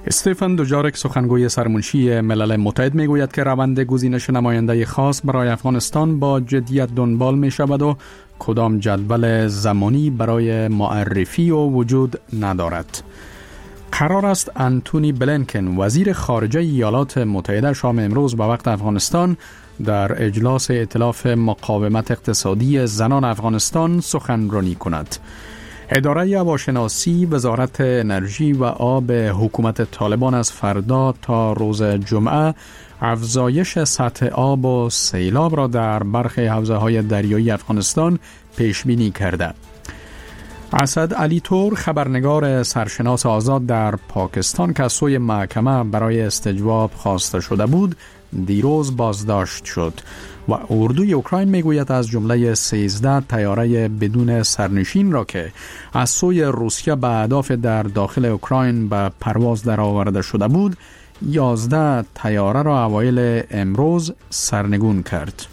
استفان دوجارک سخنگوی سرمنشی ملل متحد میگوید که روند گزینش نماینده خاص برای افغانستان با جدیت دنبال می شود و کدام جدول زمانی برای معرفی و وجود ندارد. قرار است انتونی بلینکن وزیر خارجه ایالات متحده شام امروز به وقت افغانستان در اجلاس ائتلاف مقاومت اقتصادی زنان افغانستان سخنرانی کند. اداره هواشناسی وزارت انرژی و آب حکومت طالبان از فردا تا روز جمعه افزایش سطح آب و سیلاب را در برخی حوزه‌های دریایی افغانستان پیش بینی کرده. اسد علی تور خبرنگار سرشناس آزاد در پاکستان که از سوی محکمه برای استجواب خواسته شده بود دیروز بازداشت شد و اردوی اوکراین میگوید از جمله 13 طیاره بدون سرنشین را که از سوی روسیه به اهداف در داخل اوکراین به پرواز درآورده شده بود 11 طیاره را اوایل امروز سرنگون کرد.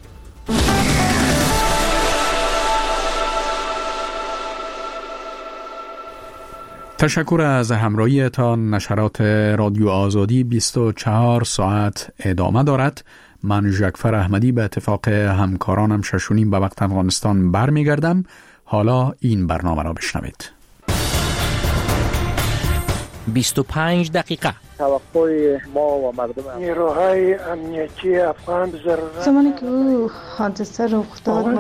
تشکر از همراهیتان. نشرات رادیو آزادی 24 ساعت ادامه دارد. من جعفر احمدی به اتفاق همکارانم 6:30 به وقت افغانستان برمیگردم. حالا این برنامه را بشنوید. 25 دقیقه توقع ما و مردم نیروهای امنیتی افغان زمانی که او حادثه رخ داد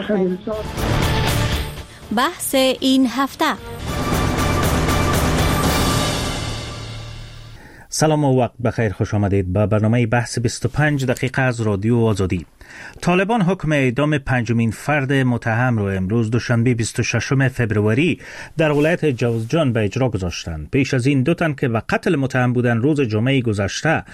بحث این هفته. سلام و وقت بخیر، خوش آمدید به برنامه بحث 25 دقیقه از رادیو آزادی. طالبان حکم اعدام پنجمین فرد متهم را امروز دوشنبه 26 فبروری در ولایت جوزجان به اجرا گذاشتند. پیش از این دو تن که به قتل متهم بودند روز جمعه گذشته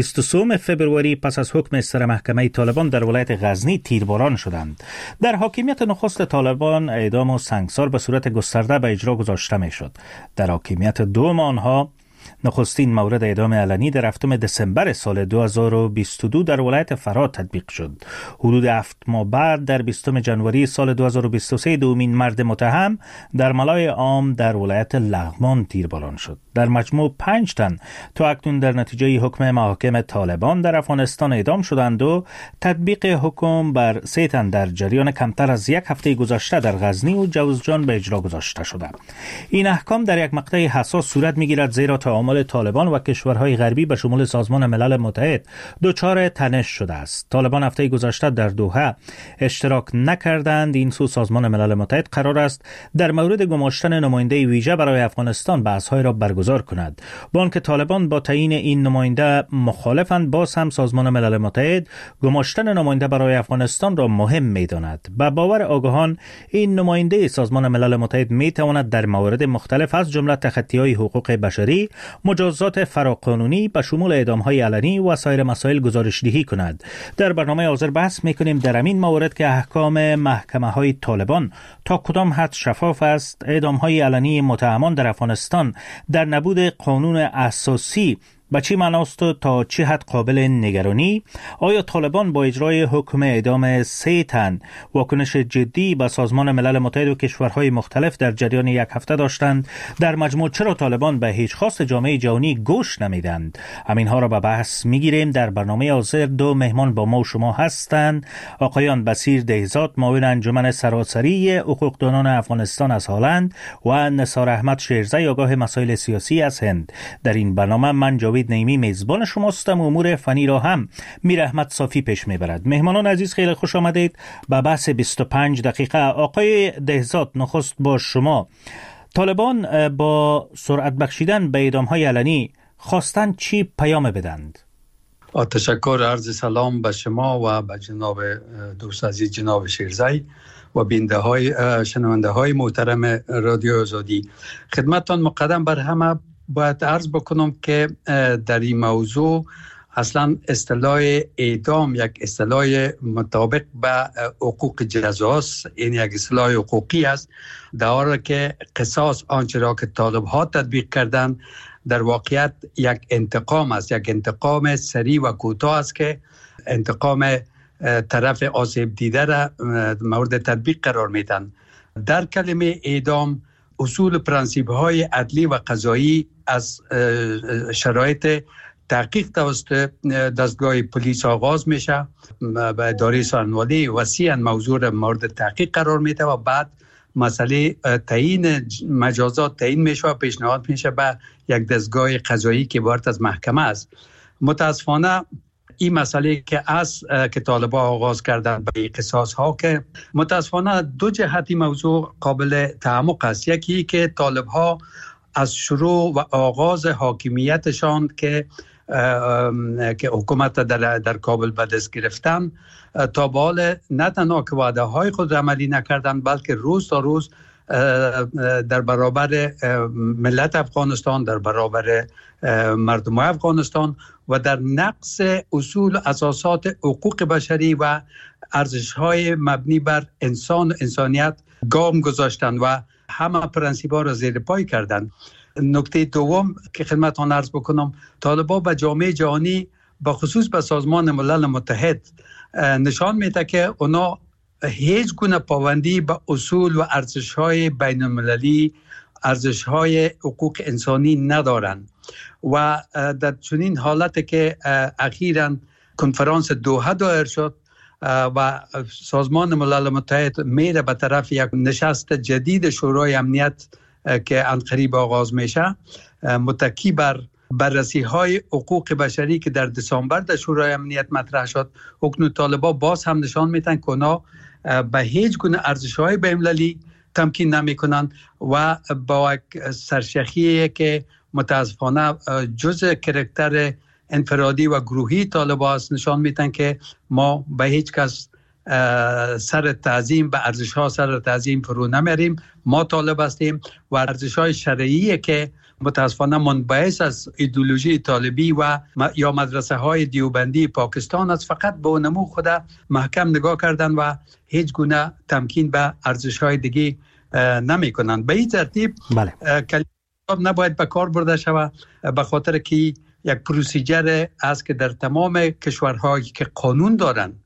23 فبروری پس از حکم سر محکمه طالبان در ولایت غزنی تیرباران شدند. در حاکمیت نخست طالبان اعدام و سنگسار به صورت گسترده به اجرا گذاشته میشد. در حاکمیت دوم آنها نخستین مورد اعدام علنی در 7 دسامبر سال 2022 در ولایت فرات تطبیق شد. حدود 7 ماه بعد در 20 ژانویه سال 2023 دومین مرد متهم در ملای عام در ولایت لغمان تیرباران شد. در مجموع 5 تن تا اکنون در نتیجه حکم محاکم طالبان در افغانستان اعدام شدند و تطبیق حکم بر 3 تن در جریان کمتر از یک هفته گذشته در غزنی و جوزجان به اجرا گذاشته شده. این احکام در یک مقطع حساس صورت میگیرد زیرا تعامل طالبان و کشورهای غربی به شمول سازمان ملل متحد دچار تنش شده است. طالبان هفته گذشته در دوحه اشتراک نکردند. این سو سازمان ملل متحد قرار است در مورد گماشتن نماینده ویژه برای افغانستان بحث‌های را برگزار کند. با آنکه طالبان با تعیین این نماینده مخالفند، باز هم سازمان ملل متحد گماشتن نماینده برای افغانستان را مهم می‌داند. به باور آگاهان این نماینده سازمان ملل متحد می‌تواند در موارد مختلف از جمله تخطی‌های حقوق بشری، مجازات فراقانونی به شمول اعدام‌های علنی و سایر مسائل گزارش‌دهی کند. در برنامه حاضر بحث می‌کنیم در این مورد که احکام محکمه‌های طالبان تا کدام حد شفاف است، اعدام‌های علنی متهمان در افغانستان در نبود قانون اساسی با چی معناست و تا چه حد قابل نگرانی؟ آیا طالبان با اجرای حکم اعدام 3 تن واکنش جدی به سازمان ملل متحد و کشورهای مختلف در جریان یک هفته داشتند؟ در مجموع چرا طالبان به هیچ خواست جامعه جهانی گوش نمیدند؟ همینها را به بحث میگیریم. در برنامه حاضر 2 مهمان با ما و شما هستند. آقایان بصیر دهزاد، معاون انجمن سراسری حقوقدانان افغانستان از هلند و نثار احمد شیرزی، آگاه مسائل سیاسی از هند. در این برنامه من جاوید نیمی میزبان شماستم. امور فنی را هم میر احمد صافی پیش میبرد. مهمانان عزیز خیلی خوش آمدید به بحث 25 دقیقه. آقای دهزاد، نخست با شما. طالبان با سرعت بخشیدن به اعدام‌های علنی خواستن چی پیام بدند؟ تشکر، عرض سلام به شما و به جناب دوست عزیز جناب شیرزی و شنونده های محترم رادیو آزادی. خدمتتان مقدم بر همه باید عرض بکنم که در این موضوع اصلا اصطلاح اعدام یک اصطلاح مطابق به حقوق جزاست. این یک اصطلاح حقوقی است، در حالی که قصاص آنچه را که طالب ها تطبیق کردن در واقعیت یک انتقام است، یک انتقام سریع و کوتاه است که انتقام طرف آسیب دیده را مورد تطبیق قرار میدن. در کلمه اعدام اصول پرنسیب های عدلی و قضایی از شرایط تحقیق توسط دستگاه پلیس آغاز میشه، به اداره سرنوردی وسیعا موضوع مورد تحقیق قرار میده و بعد مسئله تعیین مجازات تعیین میشه و پیشنهاد میشه به یک دستگاه قضایی که عبارت از محکمه است. متاسفانه این مسئله که طالبان آغاز کردن به قصاص ها که متاسفانه دو جهتی موضوع قابل تعمق است. یکی که طالب ها از شروع و آغاز حاکمیتشان که حکومت در کابل به دست گرفتن تا به حال نه تنها که وعده های خود عملی نکردن، بلکه روز تا روز در برابر ملت افغانستان، در برابر مردم افغانستان و در نقض اصول اساسات حقوق بشری و ارزش‌های مبنی بر انسانیت گام گذاشتن و همه پرنسیب‌ها را زیر پای کردند. نکته دوم که خدمتتان عرض بکنم، طالبان به جامعه جهانی به خصوص به سازمان ملل متحد نشان میده که اونا هیچ گونه پابندی به اصول و ارزش‌های بین‌المللی، ارزش‌های حقوق انسانی ندارند و در چنین حالت که اخیراً کنفرانس دوحه دایر شد و سازمان ملل متحد میره به طرف یک نشست جدید شورای امنیت که عنقریب آغاز میشه، متکی بر بررسی های حقوق بشری که در دسامبر در شورای امنیت مطرح شد، حکم طالبان باز هم نشان میدن که اونا به هیچ گونه ارزش های بین‌المللی تمکین نمی کنند و با یک سرشخی که متاسفانه جزء کرکتر انفرادی و گروهی طالبان است نشان میدن که ما به هیچ کس سر تعظیم به ارزش ها سر تعظیم فرو نمیریم. ما طالب هستیم و ارزش های شرعی که متاسفانه منبعث از ایدئولوژی طالبی و یا مدرسه های دیوبندی پاکستان است، فقط به نمو خود محکم نگاه کردن و هیچ گونه تمکین به ارزش های دیگه نمی کنند. به این ترتیب کلمات نباید به کار برده شود، به خاطر که یک پروسیجر است که در تمام کشورهایی که قانون دارند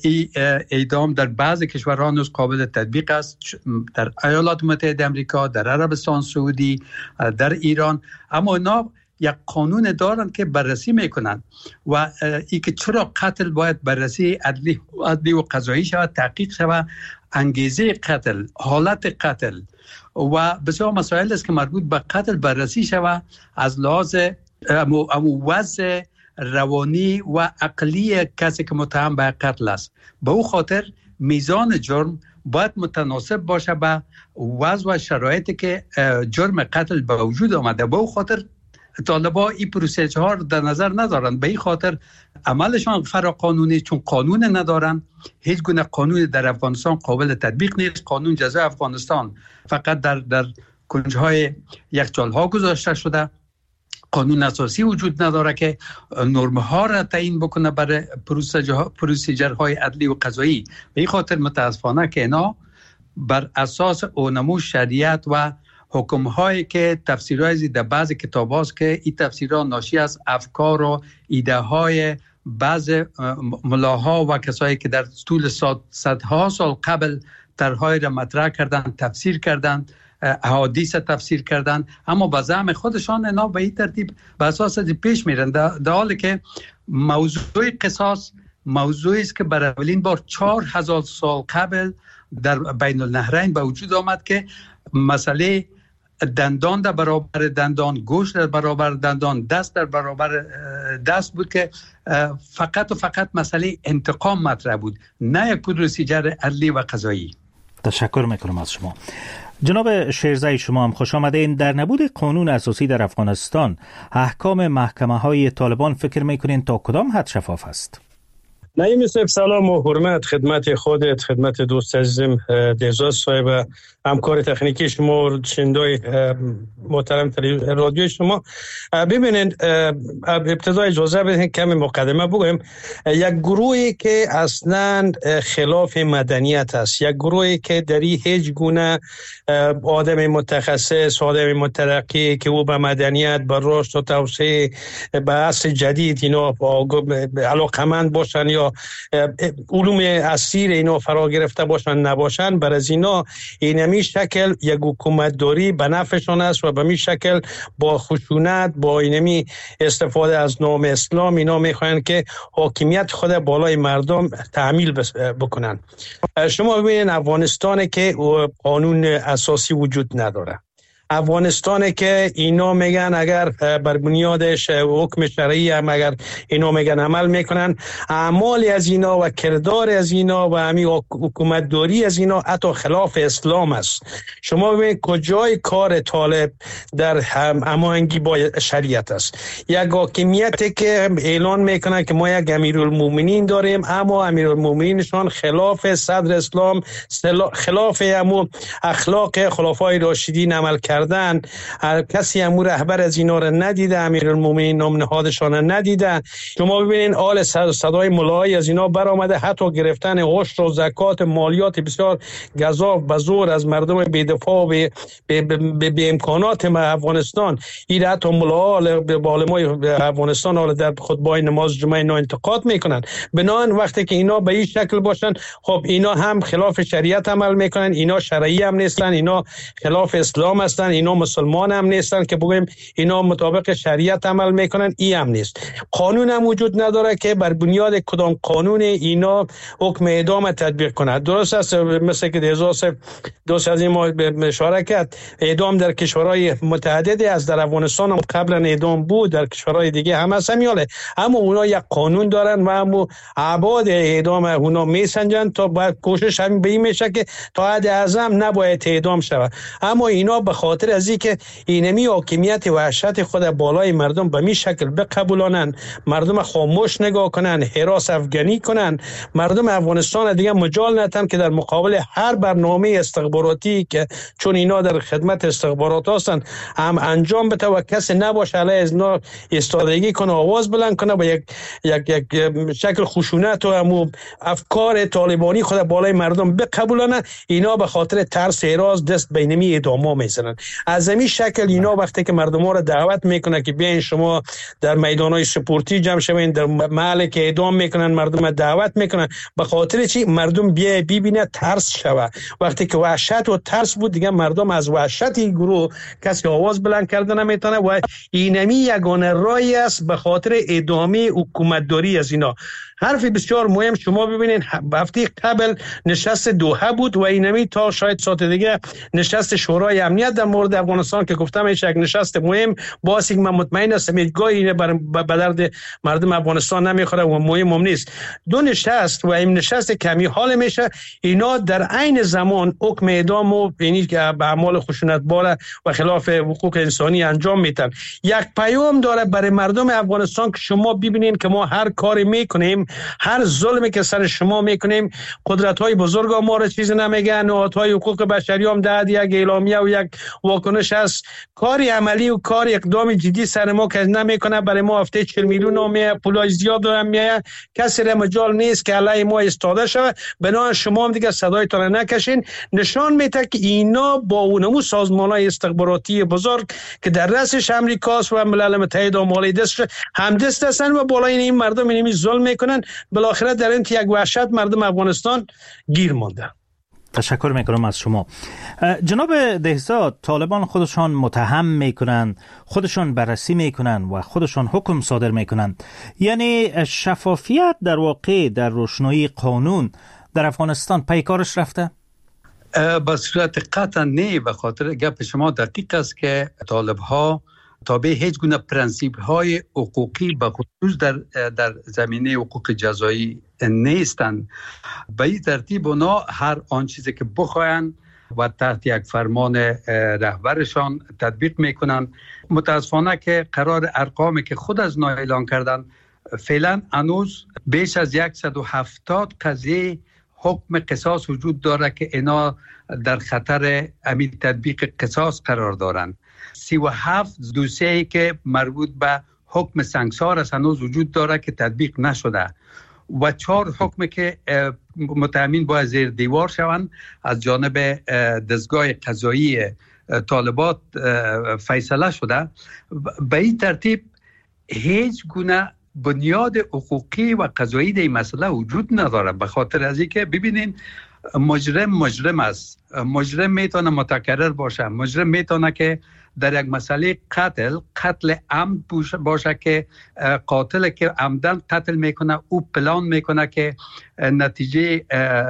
اعدام در بعض کشورها هنوز قابل تطبیق است، در ایالات متحده آمریکا، در عربستان سعودی، در ایران، اما اینا یک قانون دارند که بررسی میکنند و ای که چرا قتل باید بررسی عدلی و قضایی شود، تحقیق شود، انگیزه قتل، حالت قتل و بسیار مسائل است که مربوط به قتل بررسی شود از لحاظ وضع روانی و عقلی کسی که متهم به قتل است. به او خاطر میزان جرم باید متناسب باشه به وضع و شرایطی که جرم قتل به وجود آمده. به او خاطر طالبان این پروسیجر ها در نظر ندارند، به این خاطر عملشان فراقانونی، چون قانون ندارند. هیچ گونه قانون در افغانستان قابل تطبیق نیست. قانون جزای افغانستان فقط در کنجهای یخچال‌ها گذاشته شده. قانون اساسی وجود نداره که نرم‌ها را تعیین بکنه برای پروسیجرهای عدلی و قضایی. به این خاطر متاسفانه که اینا بر اساس اونمو شریعت و حکم‌هایی که تفسیرهای در بعض کتاب‌هاست که این تفسیرها ناشی از افکار و ایده‌های بعض ملاها و کسایی که در طول صدها سال قبل طرح‌های را مطرح کردند، تفسیر کردند، احادیث تفسیر کردن، اما به زعم خودشان اینا به این ترتیب به اساس پیش میرن، در حالی که موضوع قصاص موضوعی است که برای اولین بار 4000 سال قبل در بین النهرین به وجود آمد که مسئله دندان در برابر دندان، گوشت در برابر دندان، دست در برابر دست بود که فقط و فقط مسئله انتقام مطرح بود، نه یک پروسیجر عدلی و قضایی. تشکر میکنم از شما. جناب شیرزایی، شما هم خوش آمدین. در نبود قانون اساسی در افغانستان، احکام محکمه های طالبان فکر میکنین تا کدام حد شفاف است؟ نعیم صاحب، سلام و حرمت خدمت خودت، خدمت دوست عزیزم دهزاد صاحب، همکار تکنیکی شما، شنوندای محترم رادیو شما. ببینید، ابتدا اجازه بدین کمی مقدمه بگویم. یک گروهی که اصلا خلاف مدنیت است، یک گروهی که در هیچ گونه آدم متخصص، آدم مترقی که او به مدنیت، به رشد و توسعه، به عصر جدید اینا علاقمند باشن یا یا علوم اسیر اینا فرا گرفته باشن نباشن، بر از اینا اینمی شکل یک حکومتداری به نفعشان است و به می شکل با خشونت، با اینمی استفاده از نام اسلام اینا میخواین که حاکمیت خود بالای مردم تعمیل بکنن. شما ببینید افغانستان که قانون اساسی وجود نداره، افغانستان که اینا میگن اگر بر بنیادش حکم شرعی هم اگر اینا میگن عمل میکنن، اعمال از اینا و کردار از اینا و همین حکومتداری از اینا حتی خلاف اسلام است. شما ببینید کجای کار طالب در هماهنگی با شریعت است. یک حاکمیتی که اعلان میکنه که ما یک امیرالمومنین داریم، اما امیرالمومنینشان خلاف صدر اسلام، خلاف همو اخلاق خلفای راشدین عمل کردن. کسی امور رهبر از اینا را ندیده، امیرالمومنین نام نهادشان ندیده. شما ببینید آل صدای ملایی از اینا برآمده، حتی گرفتن عشر و زکات، مالیات بسیار گزاف به زور از مردم بی‌دفاع و به امکانات افغانستان. این حتی ملائا به علمای افغانستان در خطبه نماز جمعه اینا انتقاد میکنن. بنابراین وقتی که اینا به این شکل باشن، خب اینا هم خلاف شریعت عمل میکنن، اینا شرعی هم نیستن، اینا خلاف اسلام هستن، اینا مسلمان هم نیستن که بگویم اینا مطابق شریعت عمل میکنن، این هم نیست. قانون هم وجود نداره که بر بنیاد کدام قانون اینا حکم اعدام تطبیق کنه. درست است مثل که دوست از این ما اشاره کرد، اعدام در کشورهای متعددی از در افغانستان هم قبلا اعدام بود، در کشورهای دیگه هم هست همیاله، اما اونا یک قانون دارن و همو ابعاد اعدام اونا میسنجن تا باید کوشش همین به این میشه که تا حد اعظم نباید اعدام شود. اما اینا به خاطر از این که اینمی حاکمیت وحشت خود بالای مردم به می شکل بقبولانن، مردم خاموش نگاه کنن، هراس افغانی کنن، مردم افغانستان دیگه مجال ندن که در مقابل هر برنامه استخباراتی که چون اینا در خدمت استخبارات هستن هم انجام بده و کسی نباشه علیه از اینا ایستادگی کنه، آواز بلند کنه و یک شکل خشونت و همو افکار طالبانی خود بالای مردم بقبولانن. اینا به خاطر ترس هراس دست به اینمی اعدام میزنن. از همین شکل اینا وقتی که مردم ها را دعوت میکنه که بیاین شما در میدانهای سپورتی جمع شوین، در محلی که اعدام میکنن مردم دعوت میکنن، به خاطر چی؟ مردم بیای ببینه ترس شوه. وقتی که وحشت و ترس بود دیگه مردم از وحشت این گروه کسی آواز بلند کردن نمیتونه و اینمی یگانه راهی است به خاطر ادامه حکومتداری از اینا. حرف بسیار مهم، شما ببینید هفته قبل نشست دوحه بود و اینمی تا شاید ساعت دیگه نشست شورای امنیت در مورد افغانستان که گفتم ایش یک نشست مهم باعث من مطمئن هستم هیچگاه اینه به درد مردم افغانستان نمیخوره و مهم هم نیست. دو نشست و این نشست کمی حال میشه، اینا در عین زمان حکم اعدام و یعنی که به اعمال خشونتبار و خلاف حقوق انسانی انجام میدن. یک پیام داره برای مردم افغانستان که شما ببینید که ما هر کاری میکنیم، هر ظلمی که سر شما میکنیم، قدرت‌های بزرگ ما را چیز نمیگن، نهادهای حقوق بشری هم داد یک اعلامیه و یک واکنش است، کاری عملی و کار اقدام جدی سر ما که نمیکنه. برای ما هفته 40 میلیون نامه پولای زیاد دارن میاد، کسی را مجال نیست که علی ما استاده شود. بنابراین شما هم دیگه صدایتون را نکشین. نشان میده که اینا با اونمو سازمان‌های استخباراتی بزرگ که در رأسش امریکاست و ملل متحد و مالی دستش همدست هستن و بالای این مردم اینمی ظلم میکنن. بالاخره در این یک وحشت مردم افغانستان گیر مانده. تشکر میکنم از شما. جناب دهزاد، طالبان خودشان متهم میکنن، خودشان بررسی میکنن و خودشان حکم صادر میکنن، یعنی شفافیت در واقع در روشنایی قانون در افغانستان پیکارش رفته؟ به صورت قطعا نه، به خاطر گپ شما دقیق است که طالب ها تابع هیچ گونه پرنسیپ های حقوقی به خصوص در زمینه حقوق جزایی نیستند. به این ترتیب اونا هر آن چیزی که بخواین و تحت یک فرمان رهبرشان تطبیق میکنن. متاسفانه که قرار ارقامی که خود از اینا اعلان کردن، فعلا هنوز بیش از 170 قضیه حکم قصاص وجود داره که اینا در خطر امید تطبیق قصاص قرار دارند. 37 دوسیه‌ای که مربوط به حکم سنگسار است هنوز وجود داره که تطبیق نشده و 4 حکمی که متهمین باید زیر دیوار شوند از جانب دستگاه قضایی طالبات فیصله شده. به این ترتیب هیچ گونه بنیاد حقوقی و قضایی در این مسئله وجود نداره. به خاطر از اینکه ببینین مجرم است. مجرم میتونه متکرر باشه. مجرم میتونه که در یک مسئله قتل عمد باشه که قاتل که عمدن قتل میکنه او پلان میکنه که نتیجه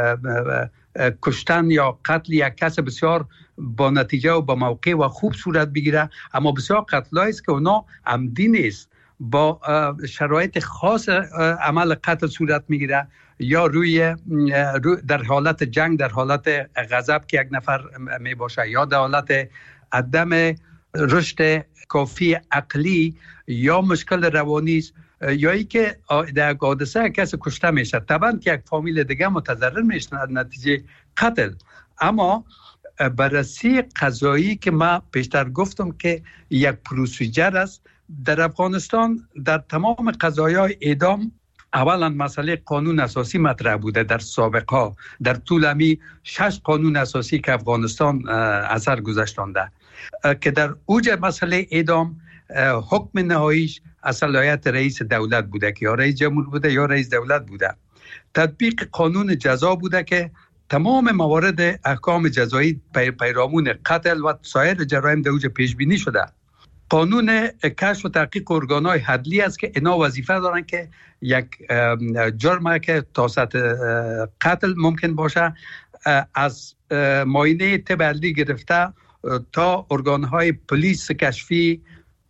کشتن یا قتل یک کس بسیار با نتیجه و با موقع و خوب صورت بگیره. اما بسیار قتلایی است که اونا عمدی نیست، با شرایط خاص عمل قتل صورت میگیره، یا روی در حالت جنگ، در حالت غضب که یک نفر می باشه، یا در حالت عدم رشد کافی عقلی یا مشکل روانی است، یا ای که در حادثه کسی کشته میشه، طبعا که یک فامیل دیگه متضرر میشه نتیجه قتل. اما بررسی قضایی که ما پیشتر گفتم که یک پروسیجر است در افغانستان. در تمام قضایای اعدام اولا مسئله قانون اساسی مطرح بوده در سابقه، در طول امی 6 قانون اساسی که افغانستان اثر گذاشتنده، که در اوج مسئله اعدام حکم نهاییش از صلاحیت رئیس دولت بوده که یا رئیس جمهور بوده یا رئیس دولت بوده. تطبیق قانون جزا بوده که تمام موارد احکام جزایی پیرامون قتل و سایر جرایم در اوج پیش بینی شده. قانون کشف و تحقیق ارگان‌های عدلی است که اینا وظیفه دارن که یک جرم که تا سطح قتل ممکن باشه از معاینه طب عدلی گرفته تا ارگان‌های پلیس کشفی،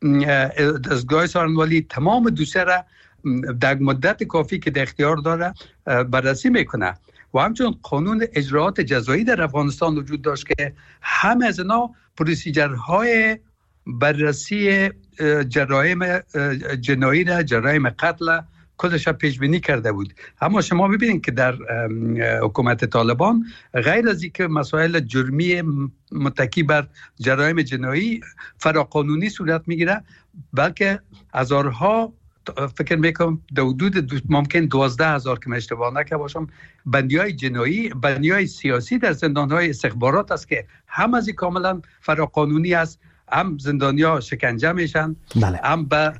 دستگاه سارنوالی، تمام دوسیه را در مدت کافی که در اختیار داره بررسی میکنه. و همچنین قانون اجراعات جزایی در افغانستان وجود داشت که همه از اینا پروسیجرهای بررسی جرایم جنایی را، جرایم قتل کلش پیش بینی کرده بود. اما شما ببینید که در حکومت طالبان غیر از اینکه مسائل جرمی متکی بر جرایم جنایی فراقانونی صورت میگیره، بلکه هزارها، فکر میکنم در حدود ممکن 12,000 که من اشتباه نکنم باشم، بندیای جنایی، بندیای سیاسی در زندانهای استخبارات است که هم از این کاملا فراقانونی است، هم زندانیا شکنجه میشن، هم به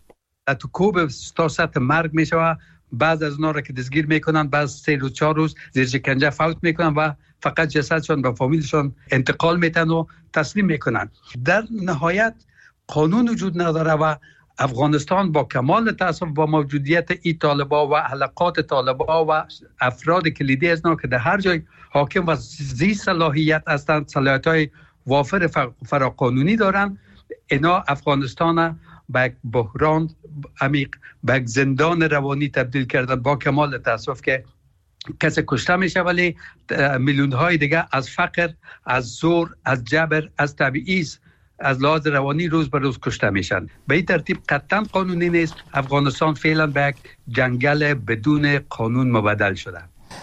کوب تا سطح مرگ میشه. بعض از اونا را که دستگیر میکنن بعد 3 روز 4 روز زیر شکنجه فوت میکنن و فقط جسدشون به فامیلشون انتقال میتن و تسلیم میکنن. در نهایت قانون وجود نداره و افغانستان با کمال تاسف با موجودیت این طالبا و حلقات طالبا و افراد کلیدی از که در هر جای حاکم و ذی صلاحیت هستند، صلاحیت‌های وافر فراقانونی دارن، اینا افغانستان به یک بحران عمیق، به یک زندان روانی تبدیل کردن. با کمال تاسف که کسی کشته میشه ولی میلیون های دیگه از فقر، از زور، از جبر، از تبعیض، از لحاظ روانی روز به روز کشته میشن. به این ترتیب قطعا قانونی نیست. افغانستان فعلا به یک جنگل بدون قانون مبدل شده.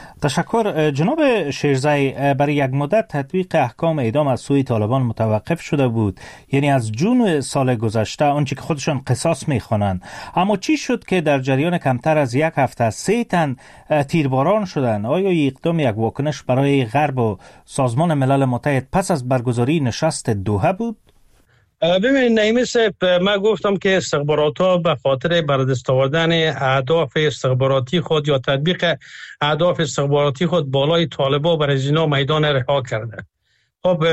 تشکر. جناب شیرزی، برای یک مدت تطبیق احکام اعدام از سوی طالبان متوقف شده بود، یعنی از جون سال گذشته، آنچه که خودشان قصاص میخوانند. اما چی شد که در جریان کمتر از یک هفته 3 تن تیرباران شدند؟ آیا اقدام یک واکنش برای غرب و سازمان ملل متحد پس از برگزاری نشست دوحه بود؟ ببینید نعیمی صاحب، من گفتم که استخبارات‌ها به خاطر بردست آوردن اهداف استخباراتی خود یا تطبیق اهداف استخباراتی خود بالای طالبان برای اینا میدان رها کرده. خب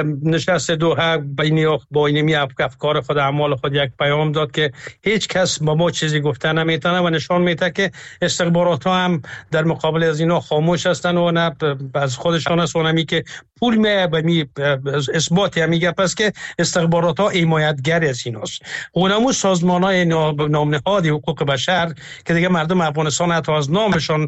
نشست دوحه با اینمی افکار خود، اعمال خود یک پیام داد که هیچ کس با ما چیزی گفته نمیتونه و نشان میده که استخبارات ها هم در مقابل از اینا خاموش هستن و نه از خودشان است و نمی که پول می اثبات میگه. پس که استخبارات ها حمایتگر از ایناست. اونمو سازمان های نامنهادی حقوق بشر که دیگه مردم افغانستان حتی از نامشان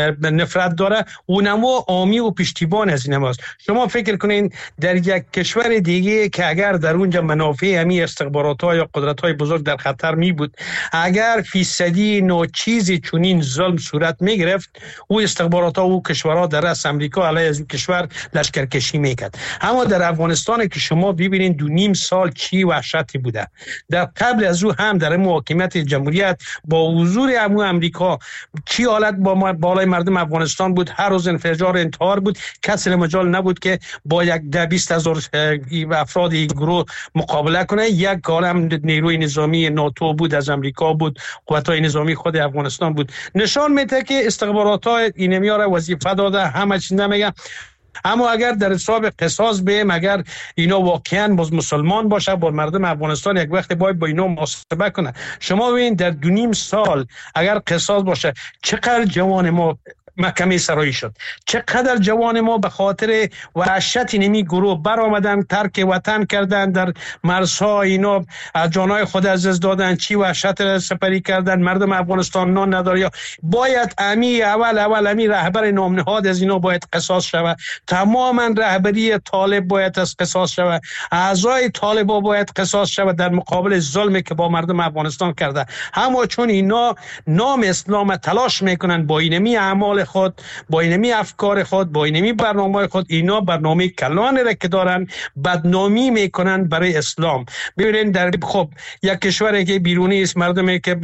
نفرت داره، اونمو حامی و پشتیبان از ایناست. شما فکر کنین در یک کشور دیگه که اگر در اونجا منافع همی استخبارات‌ها یا قدرت‌های بزرگ در خطر می بود، اگر فیصدی ناچیزی چونین ظلم صورت می گرفت، او استخبارات‌ها و کشورها در رأس امریکا علیه از این کشور لشکرکشی میکرد. اما در افغانستان که شما ببینید 2.5 سال چی وحشتی بوده، در قبل از او هم در محاکمت جمهوریت با حضور امریکا چی حالت با بالای مردم افغانستان بود، هر روز انفجار انتحار بود، کسی مجال نبود که با یک 20 هزار افراد این گروه مقابله کنه. یک کارم نیروی نظامی ناتو بود، از امریکا بود، قوت‌های نظامی خود افغانستان بود. نشان میده که استخبارات‌ها اینمیا را وظیفه داده، همه چیز نمیگن. اما اگر در حساب قصاص بیم، اگر اینا واقعا مسلمان باشه، با مردم افغانستان یک وقت باید با اینا محاسبه کنه. شما ببین در 2.5 سال اگر قصاص باشه، چقدر جوان ما محکمه سرایی شد، چقدر جوان ما به خاطر وحشت نمی گروه برآمدن، ترک وطن کردن، در مرزها اینا جانای خود از دست دادن، چی وحشت سپری کردن. مردم افغانستان نان نداره. یا باید اول امی رهبر نامنهاد از اینا باید قصاص شود. تماما رهبری طالب باید از قصاص شود. اعضای طالبا باید قصاص شود در مقابل ظلمی که با مردم افغانستان کرده. اما چون اینا نام اسلام تلاش میکنن با اینمی اعمال خود، با اینمی افکار خود، با اینمی برنامه خود، اینا برنامه کلان را که دارن بدنامی میکنن برای اسلام. ببینید در خب یک کشوری که بیرونی است، مردمی که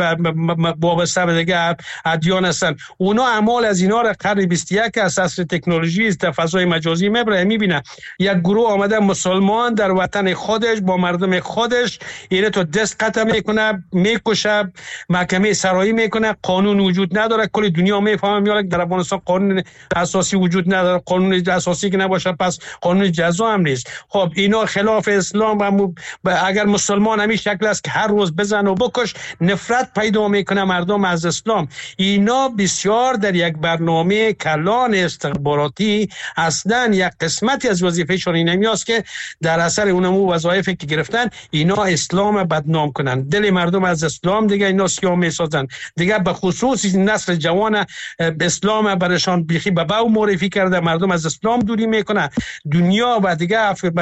وابسته به دیگه ادیان هستن، اونا اعمال از اینا را قرن 21 اساس تکنولوژی است، در فضای مجازی میبینه یک گروه آمده مسلمان در وطن خودش با مردم خودش اینه تو دست قطع میکنه، میکشه، محکمه سرایی میکنه، قانون وجود نداره. کل دنیا میفهمه میاد در افغانستان قانون اساسی وجود نداره. قانون اساسی که نباشه پس قانون جزا هم نیست. خب اینا خلاف اسلام هم اگر مسلمان همین شکل است که هر روز بزن و بکش، نفرت پیدا میکنه مردم از اسلام. اینا بسیار در یک برنامه کلان استخباراتی اصلا یک قسمتی از وظیفهشون این است که در اثر اونمو وظایفی که گرفتن اینا اسلام بدنام کنن، دل مردم از اسلام دیگه اینا سیاه میسازن. دیگه به خصوص نسل جوان اسلام برشان بیخی به باو معرفی کرده، مردم از اسلام دوری میکنه. دنیا و دیگه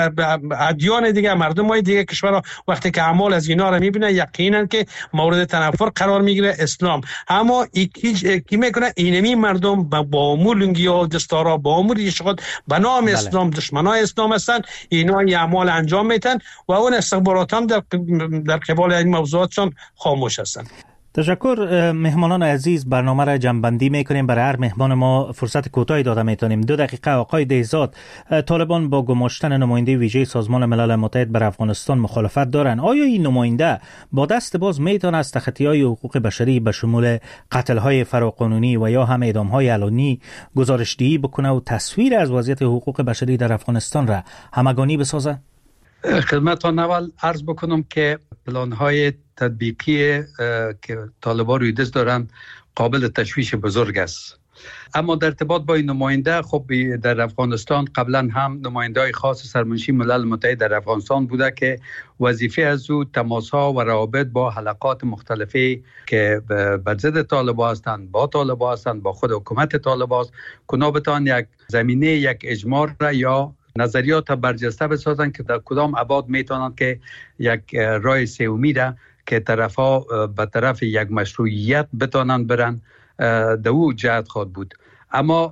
ادیان دیگه، مردم های دیگه کشورها وقتی که اعمال از اینا رو میبینه یقینا که مورد تنفر قرار میگیره اسلام. اما کی میکنه؟ اینمی مردم با امور ها دستارا، با امور اشغال به نام اسلام دشمنای اسلام هستن، اینا این اعمال انجام میتن و اون استخبارات هم در قبال این موضوعاتشون خاموش هستن. تشکر. مهمانان عزیز، برنامه را جمع‌بندی میکنیم. برای هر مهمان ما فرصت کوتاهی داده میتونیم. 2 دقیقه. آقای دهزاد، طالبان با گماشتن نماینده ویژه سازمان ملل متحد بر افغانستان مخالفت دارند. آیا این نماینده با دست باز میتونه از تخطی‌های حقوق بشری به شمول قتل‌های فراقانونی و یا هم اعدام‌های علنی گزارش‌دهی بکنه و تصویر از وضعیت حقوق بشری در افغانستان را همگانی بسازه؟ خدمتتان اول عرض بکنم که پلان‌های تطبیقی که طالبان روی دست دارن قابل تشویش بزرگ است. اما در ارتباط با این نماینده، خب در افغانستان قبلا هم نماینده‌های خاص سرمنشی ملل متحد در افغانستان بوده که وظیفه از او تماس‌ها و روابط با حلقات مختلفی که بر ضد طالبان هستند، با طالبان هستند، با خود حکومت طالبان است، کنا بتوان یک زمینه، یک اجماع را یا نظریات برجسته بسازند که در کدام ابعاد میتونند که یک راه سومی را که طرفا به طرف یک مشروعیت بتونند برن در او جهت خواهد بود. اما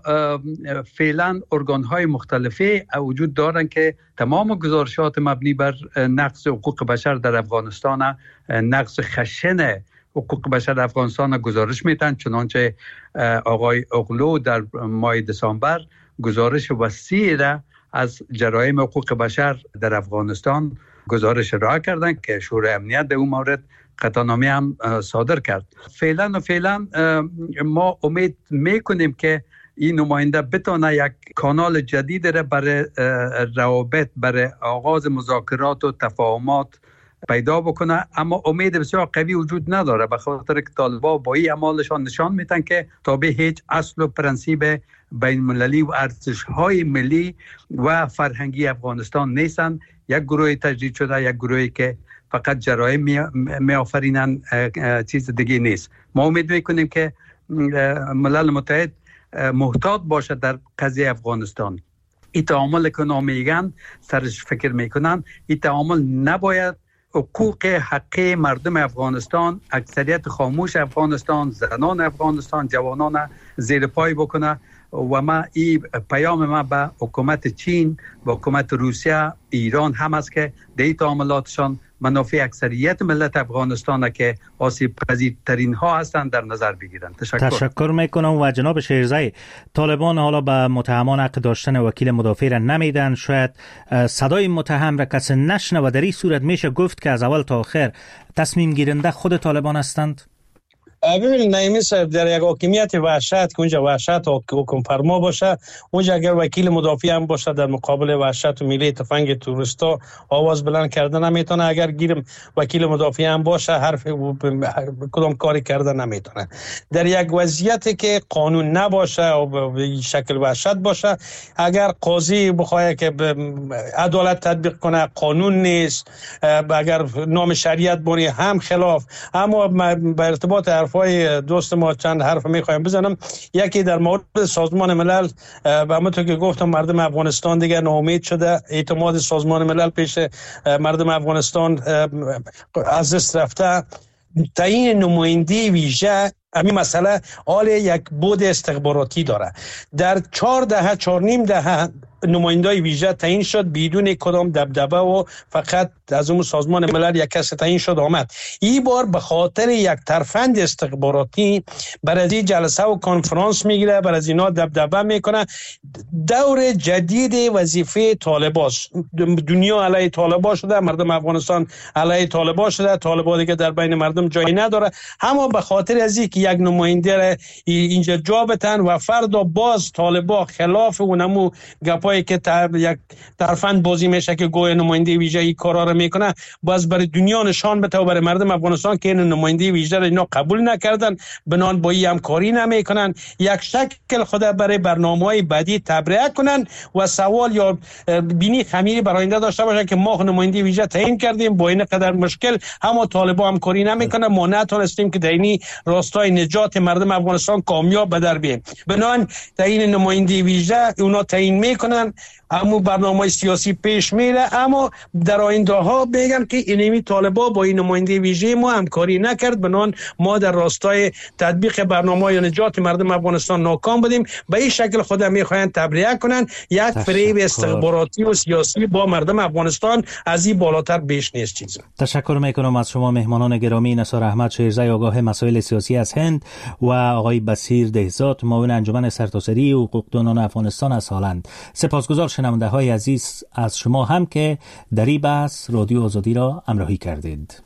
فعلا ارگان‌های مختلفی وجود دارند که تمام گزارشات مبنی بر نقض حقوق بشر در افغانستان، نقض خشن حقوق بشر افغانستان گزارش میدن. چنانچه آقای اغلو در ماه دسامبر گزارش وسیع را از جرایم حقوق بشر در افغانستان گزارش ارائه کردند که شورای امنیت در اون مورد قطعنامه هم صادر کرد. فعلا ما امید میکنیم که این نماینده بتونه یک کانال جدید را برای روابط، برای آغاز مذاکرات و تفاهمات پیدا بکنه. اما امید بسیار قوی وجود نداره، به خاطر که طالبان با این اعمالشان نشان میدن که تابع هیچ اصل و پرنسیب بین المللی و ارزش‌های ملی و فرهنگی افغانستان نیستند. یک گروه تجدید شده، یک گروهی که فقط جرایم می آفرینن، چیز دیگه نیست. ما امید میکنیم که ملل متحد محتاط باشه در قضیه افغانستان. این تعامل که میگن سرش فکر میکنن، این تعامل نباید حقوق حقی مردم افغانستان، اکثریت خاموش افغانستان، زنان افغانستان، جوانان زیر پای بکنه. و ما این پیام ما به حکومت چین، به حکومت روسیه، ایران هم است که در تعاملاتشان منافع اکثریت ملت افغانستان که آسیب پذیرترین ها هستند در نظر بگیرند. تشکر میکنم. و جناب شیرزی، طالبان حالا به متهمان حق داشتن وکیل مدافع را نمیدن، شاید صدای متهم را کسی نشنوه. در این صورت میشه گفت که از اول تا آخر تصمیم گیرنده خود طالبان هستند؟ ببینید نعیمی صاحب، در یک حاکمیت وحشت که اونجا وحشت حکم فرما باشه، اونجا اگر وکیل مدافع هم باشه در مقابل وحشت و میله تفنگ توریستا آواز بلند کردن نمیتونه. اگر گیرم وکیل مدافع هم باشه حرف کدام کاری کردن نمیتونه. در یک وضعیتی که قانون نباشه و به شکل وحشت باشه، اگر قاضی بخواد که عدالت تطبیق کنه قانون نیست، اگر نام شریعت بونی هم خلاف. اما به ارتباط حرفای دوست ما چند حرف میخوایم بزنم. یکی در مورد سازمان ملل، همونطور که گفتم مردم افغانستان دیگه ناامید شده، اعتماد سازمان ملل پیش مردم افغانستان از دست رفته. تعیین نماینده ویژه همین مسئله حال یک بود استخباراتی داره. در 4.5 دهه نمایندای ویژه تعیین شد بدون کدام دبدبه و فقط از اون سازمان ملل یک کس تعیین شد آمد. این بار به خاطر یک ترفند استخباراتی برای جلسه و کنفرانس میگیره، برای اینا دبدبه میکنه. دور جدید وظیفه طالباست. دنیا علیه طالبا شده، مردم افغانستان علیه طالبا شده، طالبا دیگه در بین مردم جایی نداره. اما به خاطر از اینکه یک نماینده اینجا جا بتن و فردا باز طالبا خلاف اونمو گپایی که یک طرفند بازی میشه که گویا نماینده ویژه این کارا رو میکنه، باز برای دنیا نشان بده و برای مردم افغانستان که این نماینده ویژه رو اینا قبول نکردن، بنان با این همکاری نمیکنن، یک شکل خود برای برنامه‌های بعدی تبرئه کنن و سوال یا بینی خمیری برای آینده داشته باشن که ما نماینده ویژه تعیین کردیم، با این قدر مشکل اما طالبان همکاری نمیکنه، ما نتونستیم که در این راستای نجات مردم افغانستان کامیاب به در بیاییم. بنان تعیین نماینده ویژه اونا تعیین میکنن، اما برنامه سیاسی پیش میره، اما در آینده ها بگن که اینمی طالبا با این نماینده ویژه ما همکاری نکرد، بنان ما در راستای تطبیق برنامه یا نجات مردم افغانستان ناکام بودیم. به این شکل خود میخواین تبرئه کنن. یک فریب استخباراتی و سیاسی با مردم افغانستان از این بالاتر بیش نیست چیز. تشکر میکنم از شما مهمانان گرامی. نثار احمد شیرزی، آگاه مسائل سیاسی از هند، و آقای بصیر دهزاد، معاون انجمن سرتاسری حقوقدانان افغانستان از هلند. سپاسگزار شنونده های عزیز از شما هم که در این بحث رادیو آزادی را همراهی کردید.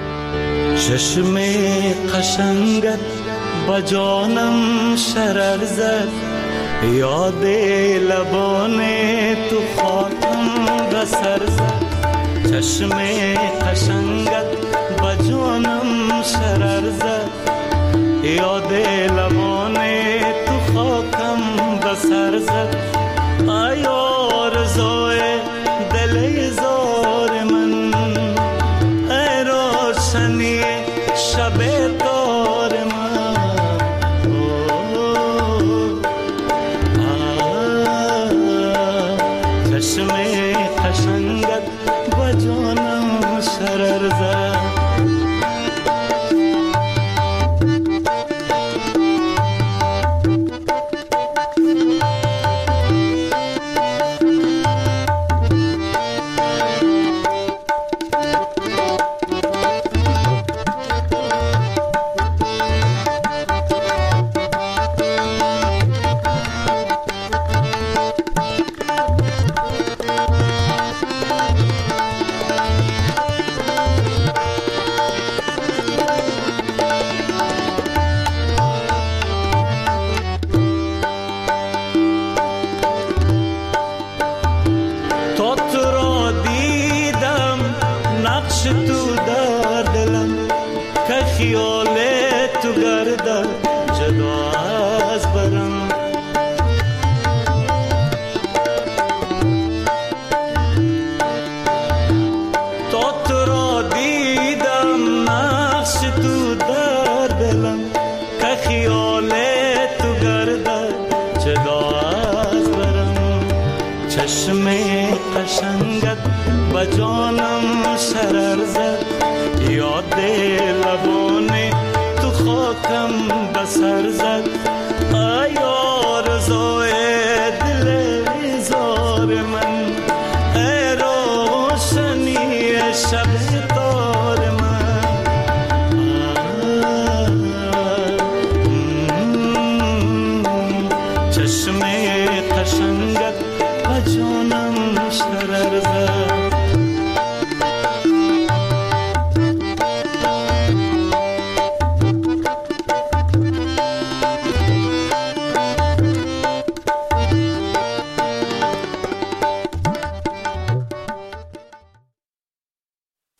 چشم قشنگت با جانم شرر زد، یاد لبان تو خاطرم بسر زد. چشم قشنگت با جانم شرر زد، یاد لبان تو خاکم بسر زد. ای آرزوی دل زار من، ای روشنی شب تار من. چشم قشنگت با جانم شرر زد. چشم قشنگت با جانم شرر زد، یاد لبان تو خاکم بسر زد.